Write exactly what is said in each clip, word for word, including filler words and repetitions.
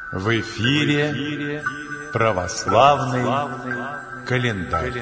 В эфире православный календарь.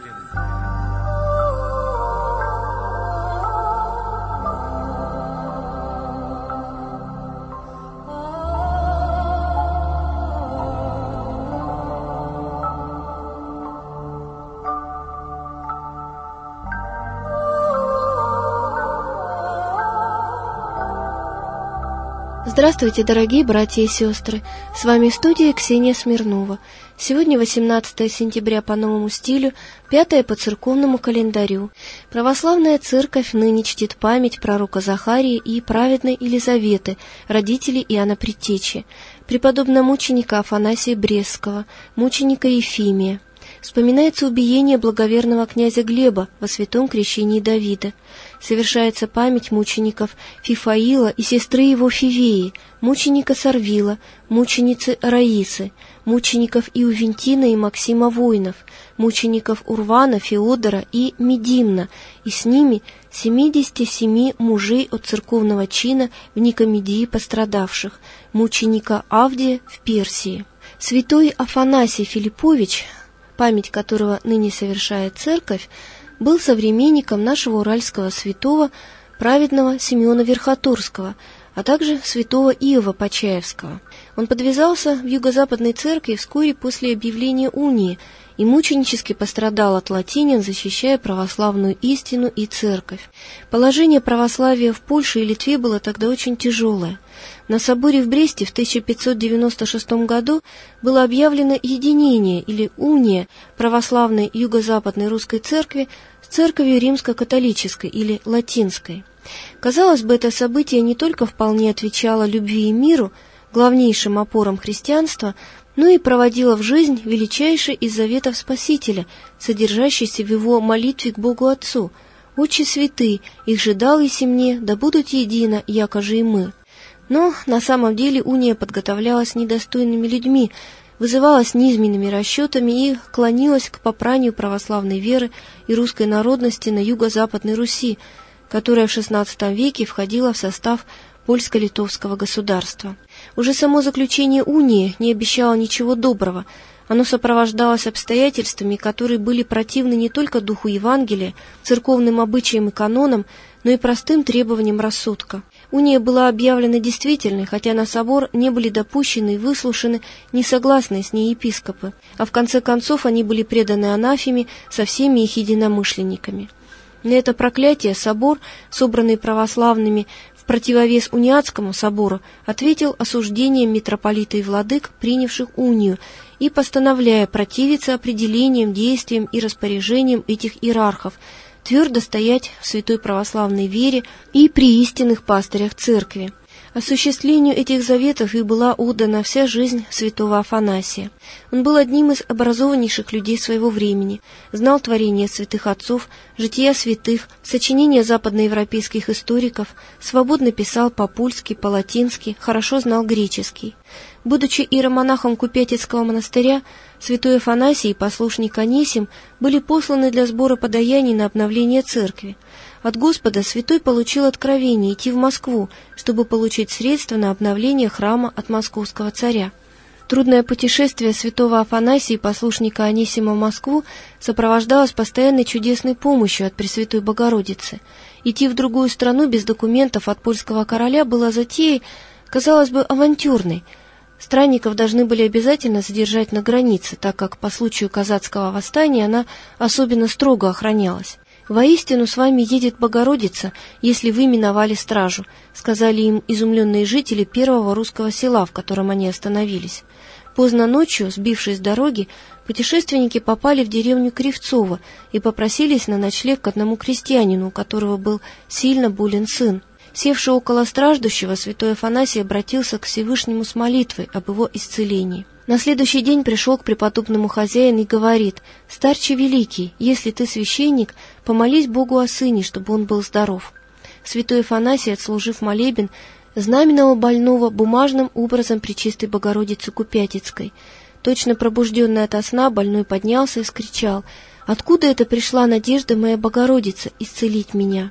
Здравствуйте, дорогие братья и сестры! С вами в студии Ксения Смирнова. Сегодня восемнадцатое сентября по новому стилю, пятое по церковному календарю. Православная церковь ныне чтит память пророка Захарии и праведной Елизаветы, родителей Иоанна Предтечи, преподобного мученика Афанасия Брестского, мученика Ефимия. Вспоминается убиение благоверного князя Глеба во святом крещении Давида. Совершается память мучеников Фифаила и сестры его Фивеи, мученика Сарвила, мученицы Раисы, мучеников Иувентина и Максима Воинов, мучеников Урвана, Феодора и Медимна, и с ними семидесяти семи мужей от церковного чина в Никомедии пострадавших, мученика Авдия в Персии. Святой Афанасий Филиппович, память которого ныне совершает церковь, был современником нашего уральского святого, праведного Симеона Верхотурского, а также святого Иова Почаевского. Он подвязался в юго-западной церкви вскоре после объявления унии и мученически пострадал от латинян, защищая православную истину и церковь. Положение православия в Польше и Литве было тогда очень тяжелое. На соборе в Бресте в тысяча пятьсот девяносто шестом году было объявлено единение или уния православной юго-западной русской церкви с церковью римско-католической или латинской. Казалось бы, это событие не только вполне отвечало любви и миру, главнейшим опорам христианства, но и проводило в жизнь величайший из заветов Спасителя, содержащийся в его молитве к Богу Отцу: «Отче святый, их же дал еси мне, да будут едино, яко же и мы». Но на самом деле уния подготовлялась недостойными людьми, вызывалась низменными расчетами и клонилась к попранию православной веры и русской народности на юго-западной Руси, которая в шестнадцатом веке входила в состав польско-литовского государства. Уже само заключение унии не обещало ничего доброго. Оно сопровождалось обстоятельствами, которые были противны не только духу Евангелия, церковным обычаям и канонам, но и простым требованиям рассудка. Уния была объявлена действительной, хотя на собор не были допущены и выслушаны несогласные с ней епископы, а в конце концов они были преданы анафеме со всеми их единомышленниками. На это проклятие собор, собранный православными в противовес униатскому собору, ответил осуждением митрополита и владык, принявших унию, и постановляя противиться определениям, действиям и распоряжениям этих иерархов, твердо стоять в святой православной вере и при истинных пастырях церкви. Осуществлению этих заветов и была отдана вся жизнь святого Афанасия. Он был одним из образованнейших людей своего времени, знал творения святых отцов, жития святых, сочинения западноевропейских историков, свободно писал по-польски, по-латински, хорошо знал греческий. Будучи иеромонахом Купятицкого монастыря, святой Афанасий и послушник Анисим были посланы для сбора подаяний на обновление церкви. От Господа святой получил откровение идти в Москву, чтобы получить средства на обновление храма от московского царя. Трудное путешествие святого Афанасия и послушника Анисима в Москву сопровождалось постоянной чудесной помощью от Пресвятой Богородицы. Идти в другую страну без документов от польского короля было затеей, казалось бы, авантюрной. Странников должны были обязательно задержать на границе, так как по случаю казацкого восстания она особенно строго охранялась. «Воистину с вами едет Богородица, если вы миновали стражу», сказали им изумленные жители первого русского села, в котором они остановились. Поздно ночью, сбившись с дороги, путешественники попали в деревню Кривцово и попросились на ночлег к одному крестьянину, у которого был сильно болен сын. Севший около страждущего, святой Афанасий обратился к Всевышнему с молитвой об его исцелении. На следующий день пришел к преподобному хозяин и говорит: «Старче великий, если ты священник, помолись Богу о сыне, чтобы он был здоров». Святой Афанасий, отслужив молебен, знаменовал больного бумажным образом Пречистой Богородицы Купятицкой. Точно пробужденный ото сна, больной поднялся и вскричал: «Откуда это пришла надежда моя Богородица исцелить меня?»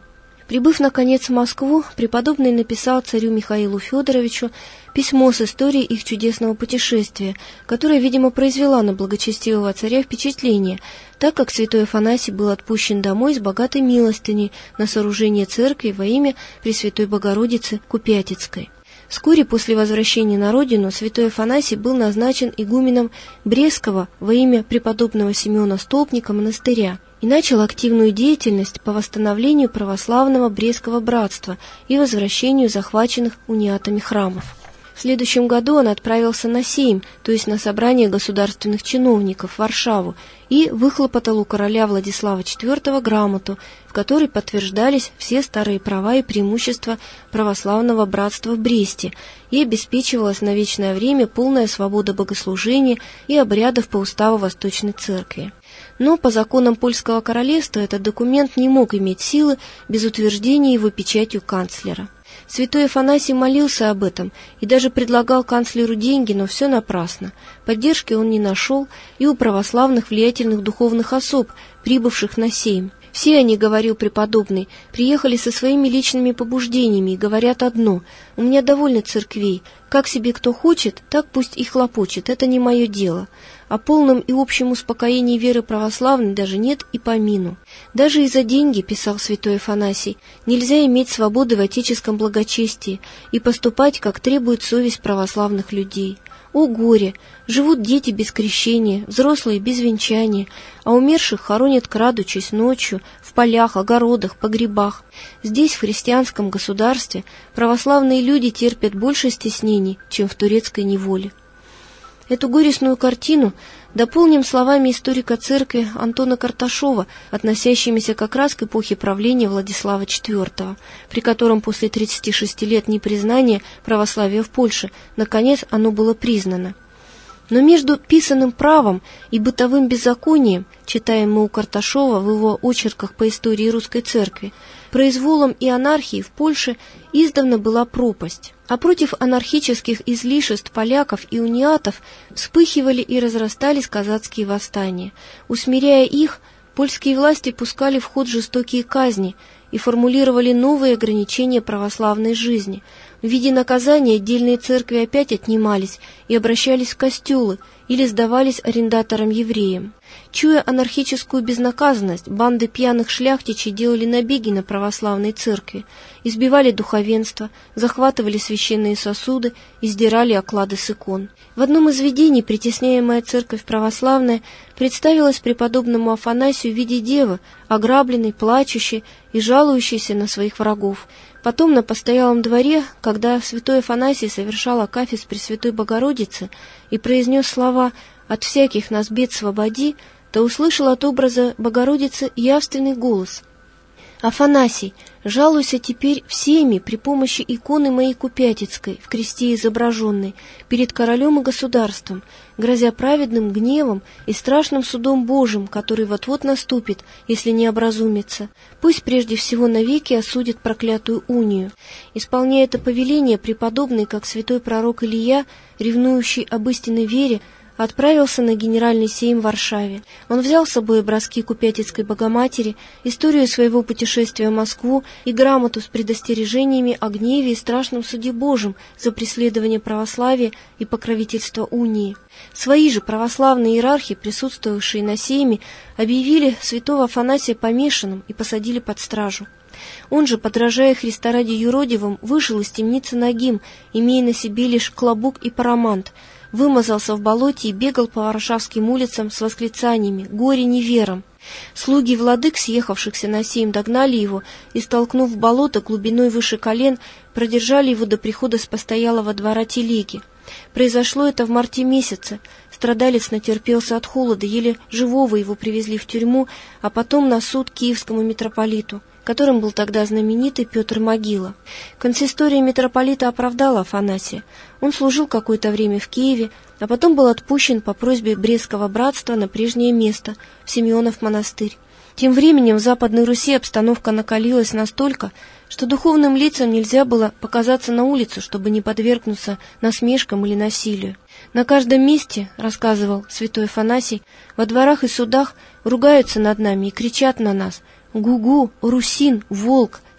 Прибыв, наконец, в Москву, преподобный написал царю Михаилу Федоровичу письмо с историей их чудесного путешествия, которое, видимо, произвела на благочестивого царя впечатление, так как святой Афанасий был отпущен домой с богатой милостыней на сооружение церкви во имя Пресвятой Богородицы Купятицкой. Вскоре после возвращения на родину святой Афанасий был назначен игуменом Брестского во имя преподобного Симеона Столпника монастыря и начал активную деятельность по восстановлению православного Брестского братства и возвращению захваченных униатами храмов. В следующем году он отправился на Сейм, то есть на собрание государственных чиновников в Варшаву, и выхлопотал у короля Владислава четвёртого грамоту, в которой подтверждались все старые права и преимущества православного братства в Бресте и обеспечивалась на вечное время полная свобода богослужения и обрядов по уставу Восточной Церкви. Но по законам Польского королевства этот документ не мог иметь силы без утверждения его печатью канцлера. Святой Афанасий молился об этом и даже предлагал канцлеру деньги, но все напрасно. Поддержки он не нашел и у православных влиятельных духовных особ, прибывших на Сейм. Все они, говорил преподобный, приехали со своими личными побуждениями и говорят одно: «У меня довольно церквей, как себе кто хочет, так пусть и хлопочет, это не мое дело». О полном и общем успокоении веры православной даже нет и помину. Даже и за деньги, писал святой Афанасий, нельзя иметь свободы в отеческом благочестии и поступать, как требует совесть православных людей. О горе! Живут дети без крещения, взрослые без венчания, а умерших хоронят крадучись ночью, в полях, огородах, погребах. Здесь, в христианском государстве, православные люди терпят больше стеснений, чем в турецкой неволе. Эту горестную картину дополним словами историка церкви Антона Карташова, относящимися как раз к эпохе правления Владислава четвёртого, при котором после тридцати шести лет непризнания православия в Польше, наконец, оно было признано. Но между писанным правом и бытовым беззаконием, читаем мы у Карташова в его очерках по истории русской церкви, произволом и анархией в Польше издавна была пропасть. А против анархических излишеств поляков и униатов вспыхивали и разрастались казацкие восстания. Усмиряя их, польские власти пускали в ход жестокие казни и формулировали новые ограничения православной жизни. В виде наказания отдельные церкви опять отнимались и обращались в костелы или сдавались арендаторам-евреям. Чуя анархическую безнаказанность, банды пьяных шляхтичей делали набеги на православные церкви, избивали духовенство, захватывали священные сосуды и сдирали оклады с икон. В одном из видений притесняемая церковь православная представилась преподобному Афанасию в виде девы, ограбленной, плачущей и жалующейся на своих врагов. Потом на постоялом дворе, когда святой Афанасий совершал акафист Пресвятой Богородицы и произнес слова «От всяких нас бед свободи», то услышал от образа Богородицы явственный голос: «Афанасий, жалуйся теперь всеми при помощи иконы моей Купятицкой, в кресте изображенной, перед королем и государством, грозя праведным гневом и страшным судом Божьим, который вот-вот наступит, если не образумится. Пусть прежде всего навеки осудит проклятую унию». Исполняя это повеление, преподобный, как святой пророк Илия, ревнующий об истинной вере, отправился на генеральный сейм в Варшаве. Он взял с собой образки Купятицкой Богоматери, историю своего путешествия в Москву и грамоту с предостережениями о гневе и страшном суде Божьем за преследование православия и покровительство унии. Свои же православные иерархи, присутствовавшие на сейме, объявили святого Афанасия помешанным и посадили под стражу. Он же, подражая Христа ради юродивым, вышел из темницы нагим, имея на себе лишь клобук и парамант, вымазался в болоте и бегал по варшавским улицам с восклицаниями «Горе неверам!». Слуги владык, съехавшихся на сейм, догнали его и, столкнув в болото глубиной выше колен, продержали его до прихода с постоялого двора телеги. Произошло это в марте месяце. Страдалец натерпелся от холода, еле живого его привезли в тюрьму, а потом на суд киевскому митрополиту, которым был тогда знаменитый Петр Могила. Консистория митрополита оправдала Афанасия. Он служил какое-то время в Киеве, а потом был отпущен по просьбе Брестского братства на прежнее место, в Симеонов монастырь. Тем временем в Западной Руси обстановка накалилась настолько, что духовным лицам нельзя было показаться на улицу, чтобы не подвергнуться насмешкам или насилию. На каждом месте, рассказывал святой Афанасий, во дворах и судах ругаются над нами и кричат на нас: «Гу-гу, русин, волк,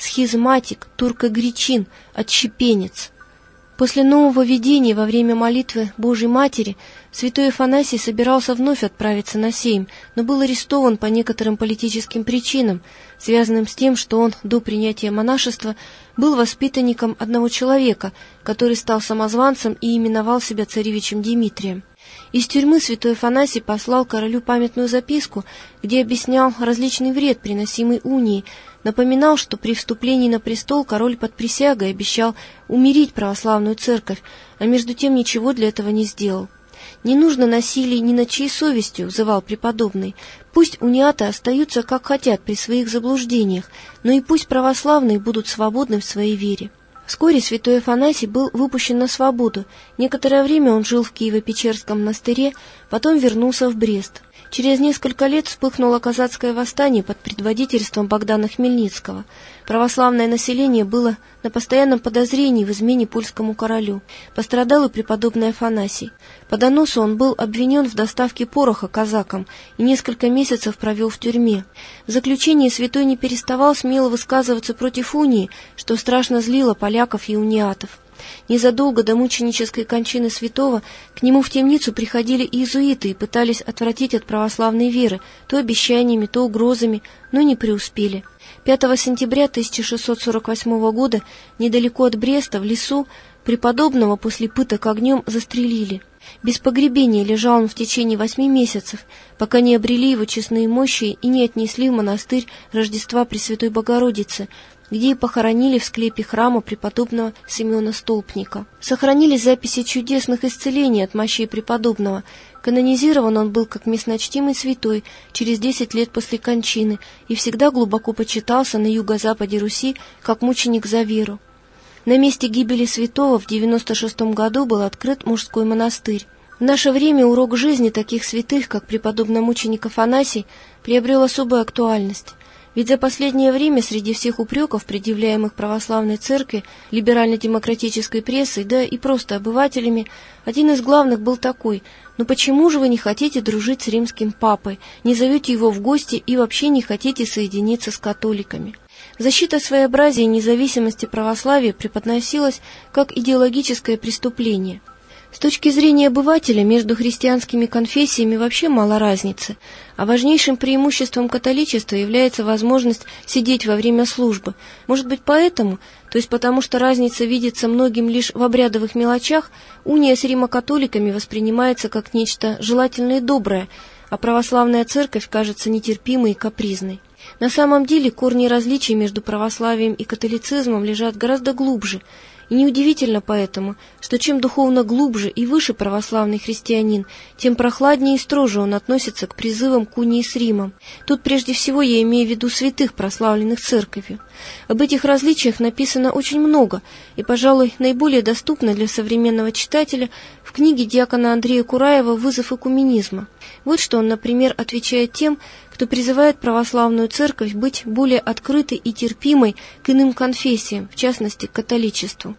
схизматик, туркогречин, отщепенец. После нового видения во время молитвы Божьей Матери святой Афанасий собирался вновь отправиться на Сейм, но был арестован по некоторым политическим причинам, связанным с тем, что он до принятия монашества был воспитанником одного человека, который стал самозванцем и именовал себя царевичем Дмитрием. Из тюрьмы святой Афанасий послал королю памятную записку, где объяснял различный вред, приносимый унии, напоминал, что при вступлении на престол король под присягой обещал умирить православную церковь, а между тем ничего для этого не сделал. «Не нужно насилия ни над чьей совестью», — взывал преподобный. «Пусть униаты остаются как хотят при своих заблуждениях, но и пусть православные будут свободны в своей вере». Вскоре святой Афанасий был выпущен на свободу. Некоторое время он жил в Киево-Печерском монастыре, потом вернулся в Брест. Через несколько лет вспыхнуло казацкое восстание под предводительством Богдана Хмельницкого. Православное население было на постоянном подозрении в измене польскому королю. Пострадал и преподобный Афанасий. По доносу он был обвинен в доставке пороха казакам и несколько месяцев провел в тюрьме. В заключении святой не переставал смело высказываться против унии, что страшно злило поляков и униатов. Незадолго до мученической кончины святого к нему в темницу приходили иезуиты и пытались отвратить от православной веры, то обещаниями, то угрозами, но не преуспели. пятого сентября тысяча шестьсот сорок восьмого года недалеко от Бреста, в лесу, преподобного после пыток огнем застрелили. Без погребения лежал он в течение восьми месяцев, пока не обрели его честные мощи и не отнесли в монастырь Рождества Пресвятой Богородицы, где и похоронили в склепе храма преподобного Симеона Столпника. Сохранились записи чудесных исцелений от мощей преподобного. Канонизирован он был как местночтимый святой через десять лет после кончины и всегда глубоко почитался на юго-западе Руси как мученик за веру. На месте гибели святого в девяносто шестом году был открыт мужской монастырь. В наше время урок жизни таких святых, как преподобный мученик Афанасий, приобрел особую актуальность. Ведь за последнее время среди всех упреков, предъявляемых православной церкви, либерально-демократической прессой, да и просто обывателями, один из главных был такой: «Ну почему же вы не хотите дружить с римским папой, не зовете его в гости и вообще не хотите соединиться с католиками?» Защита своеобразия и независимости православия преподносилась как идеологическое преступление. С точки зрения обывателя между христианскими конфессиями вообще мало разницы, а важнейшим преимуществом католичества является возможность сидеть во время службы. Может быть, поэтому, то есть потому что разница видится многим лишь в обрядовых мелочах, уния с римокатоликами воспринимается как нечто желательное и доброе, а православная церковь кажется нетерпимой и капризной. На самом деле корни различий между православием и католицизмом лежат гораздо глубже, и неудивительно поэтому, что чем духовно глубже и выше православный христианин, тем прохладнее и строже он относится к призывам к унии с Римом. Тут прежде всего я имею в виду святых, прославленных церковью. Об этих различиях написано очень много, и, пожалуй, наиболее доступно для современного читателя в книге диакона Андрея Кураева «Вызов экуменизма». Вот что он, например, отвечает тем, кто призывает православную церковь быть более открытой и терпимой к иным конфессиям, в частности, к католичеству.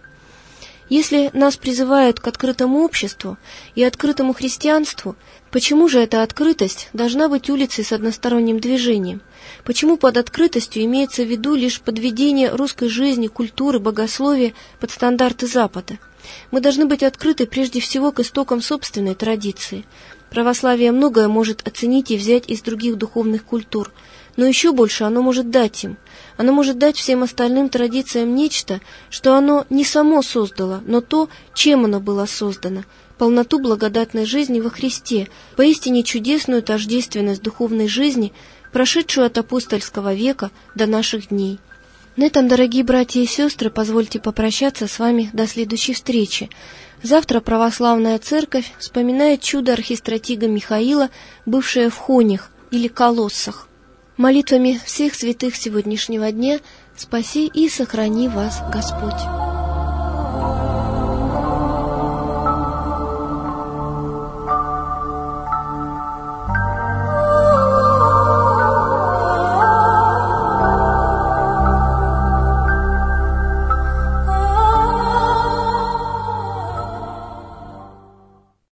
Если нас призывают к открытому обществу и открытому христианству, почему же эта открытость должна быть улицей с односторонним движением? Почему под открытостью имеется в виду лишь подведение русской жизни, культуры, богословия под стандарты Запада? Мы должны быть открыты прежде всего к истокам собственной традиции. Православие многое может оценить и взять из других духовных культур, но еще больше оно может дать им. Оно может дать всем остальным традициям нечто, что оно не само создало, но то, чем оно было создано, полноту благодатной жизни во Христе, поистине чудесную тождественность духовной жизни, прошедшую от апостольского века до наших дней. На этом, дорогие братья и сестры, позвольте попрощаться с вами до следующей встречи. Завтра православная церковь вспоминает чудо архистратига Михаила, бывшее в Хонях или Колоссах. Молитвами всех святых сегодняшнего дня спаси и сохрани вас Господь.